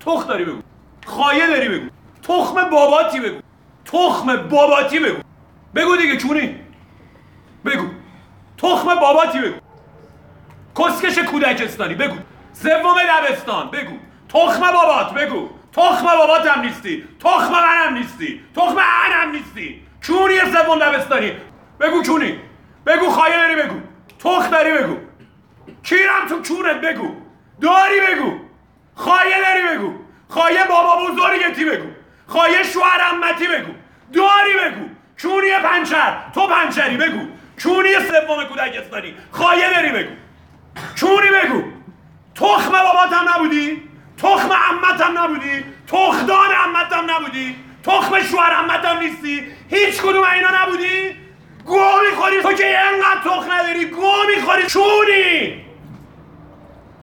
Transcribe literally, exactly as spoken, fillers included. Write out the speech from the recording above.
تخم داری بگو، خایه داری بگو، تخم باباتی بگو، تخم باباتی بگو، بگو دیگه چونی، بگو تخم باباتی بگو، کسکش کودکستانی بگو، سوم دبستان بگو، تخم بابات بگو، تخم باباتم نیستی، تخم منم نیستی، تخم انم نیستی، چونی سوم دبستانی بگو، چونی بگو، خایه داری بگو، تخم داری بگو، کیرم تو چونت بگو، داری بگو، خایه داری بگو، خایه بابا بزرگتی بگو، خایه شوهر عمتی بگو، داری بگو، چونی پنچر تو پنچری بگو، چونی سوم کودکستانی خایه داری بگو، چونی بگو، تخم باباتم نبودی، تخم عمتم نبودی، تخمدان عمتم نبودی، تخم شوهر عمتم نیستی، هیچ کدوم اینا نبودی، گو میخوری تو که اینقدر تخم نداری، گو میخوری چونی